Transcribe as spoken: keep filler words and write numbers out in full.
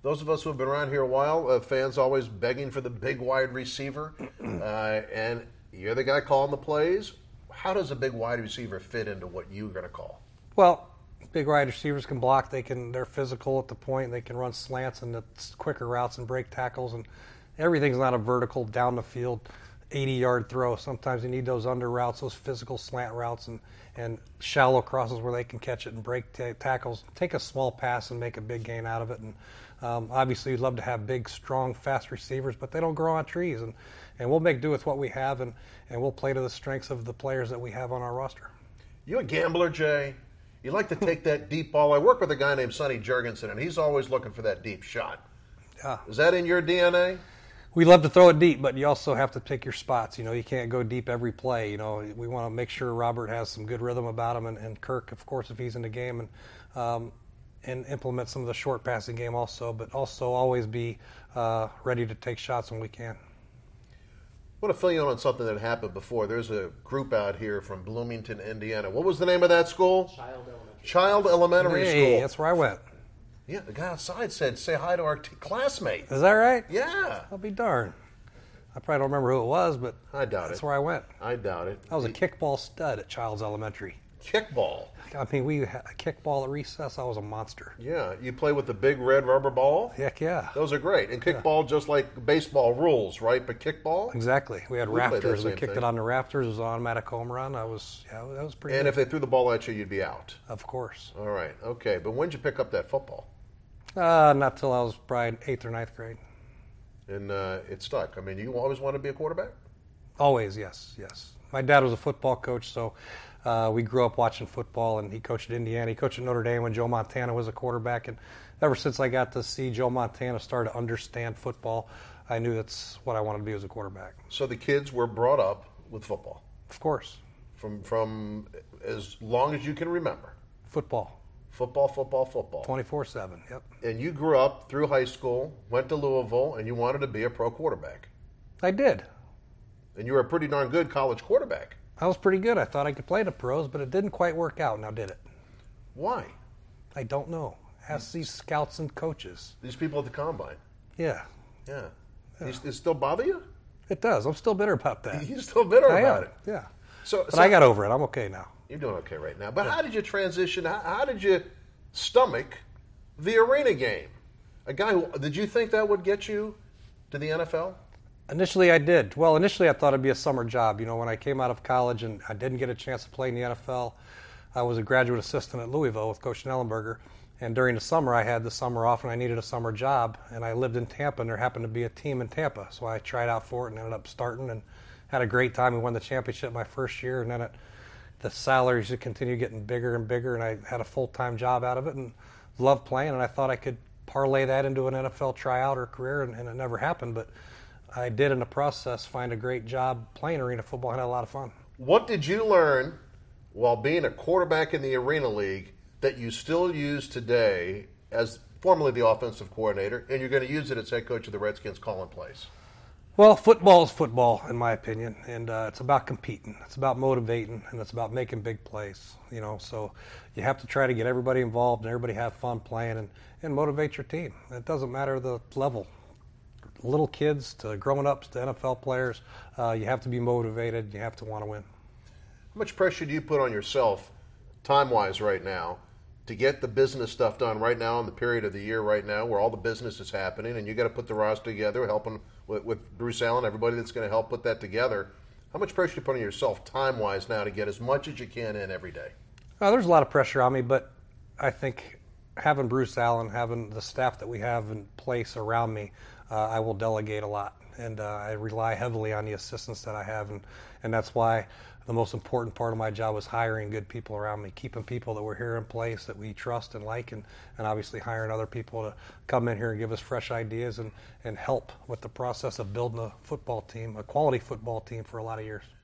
Those of us who have been around here a while, uh, fans always begging for the big wide receiver, uh, and you're the guy calling the plays. How does a big wide receiver fit into what you're going to call? Well, big wide receivers can block. They can. They're physical at the point. They can run slants and the quicker routes and break tackles, and everything's not a vertical down the field, eighty-yard throw. Sometimes you need those under routes, those physical slant routes, and, and shallow crosses where they can catch it and break t- tackles. Take a small pass and make a big gain out of it. And um, obviously, you'd love to have big, strong, fast receivers, but they don't grow on trees. And, and we'll make do with what we have, and, and we'll play to the strengths of the players that we have on our roster. You a gambler, Jay? You like to take that deep ball. I work with a guy named Sonny Jurgensen, and he's always looking for that deep shot. Yeah. Is that in your D N A? We love to throw it deep, but you also have to pick your spots. You know, you can't go deep every play. You know, we want to make sure Robert has some good rhythm about him, and, and Kirk, of course, if he's in the game, and um, and implement some of the short passing game also, but also always be uh, ready to take shots when we can. I want to fill you in on something that happened before. There's a group out here from Bloomington, Indiana. What was the name of that school? Child Elementary. Child Elementary Hey, School. that's where I went. Yeah, the guy outside said, say hi to our t- classmate. Is that right? Yeah. I'll be darned. I probably don't remember who it was, but I doubt that's it. where I went. I doubt it. I was a kickball stud at Childs Elementary. Kickball. I mean, we had a kickball at recess. I was a monster. Yeah, you play with the big red rubber ball? Heck yeah. Those are great. And kickball, just like baseball rules, right? But kickball? Exactly. We had We played that rafters. We same kicked thing. it on the rafters. It was an automatic home run. I was, yeah, that was pretty And good. if they threw the ball at you, you'd be out. Of course. All right, okay. But when did you pick up that football? Uh, not till I was probably eighth or ninth grade. And uh, it stuck. I mean, you always wanted to be a quarterback? Always, yes, yes. My dad was a football coach, so uh, we grew up watching football, and he coached at Indiana. He coached at Notre Dame when Joe Montana was a quarterback, and ever since I got to see Joe Montana start to understand football, I knew that's what I wanted to be as a quarterback. So the kids were brought up with football Of course, from from as long as you can remember. football, Football, football, football. twenty-four seven, yep. And you grew up through high school, went to Louisville, and you wanted to be a pro quarterback. I did. And you were a pretty darn good college quarterback. I was pretty good. I thought I could play the pros, but it didn't quite work out, now did it? Why? I don't know. Ask these scouts and coaches. These people at the combine. Yeah, Yeah. These, it still bother you? it does. I'm still bitter about that. You're still bitter I about am, it. yeah. So, But so I got over it. I'm okay now. You're doing okay right now. But how did you transition? How, how did you stomach the arena game? A guy who, did you think that would get you to the N F L? Initially, I did. Well, initially, I thought it'd be a summer job. You know, when I came out of college and I didn't get a chance to play in the N F L, I was a graduate assistant at Louisville with Coach Schnellenberger. And during the summer, I had the summer off and I needed a summer job. And I lived in Tampa, and there happened to be a team in Tampa. So I tried out for it and ended up starting and had a great time. We won the championship my first year. And then it, the salaries just continued getting bigger and bigger. And I had a full-time job out of it and loved playing. And I thought I could parlay that into an N F L tryout or career, and, and it never happened. But I did, in the process, find a great job playing arena football and had a lot of fun. What did you learn while being a quarterback in the Arena League that you still use today as formerly the offensive coordinator, and you're going to use it as head coach of the Redskins calling plays? Well, football is football, in my opinion, and uh, it's about competing. It's about motivating, and it's about making big plays. You know, so you have to try to get everybody involved and everybody have fun playing and, and motivate your team. It doesn't matter the level. Little kids to grown ups to N F L players, uh, you have to be motivated. You have to want to win. How much pressure do you put on yourself, time-wise right now, to get the business stuff done right now in the period of the year right now where all the business is happening, and you got to put the roster together, helping with, with Bruce Allen, everybody that's going to help put that together. How much pressure do you put on yourself time-wise now to get as much as you can in every day? Uh, there's a lot of pressure on me, but I think having Bruce Allen, having the staff that we have in place around me, uh, I will delegate a lot. And uh, I rely heavily on the assistants that I have, and, and that's why the most important part of my job was hiring good people around me, keeping people that were here in place that we trust and like, and, and obviously hiring other people to come in here and give us fresh ideas and, and help with the process of building a football team, a quality football team for a lot of years.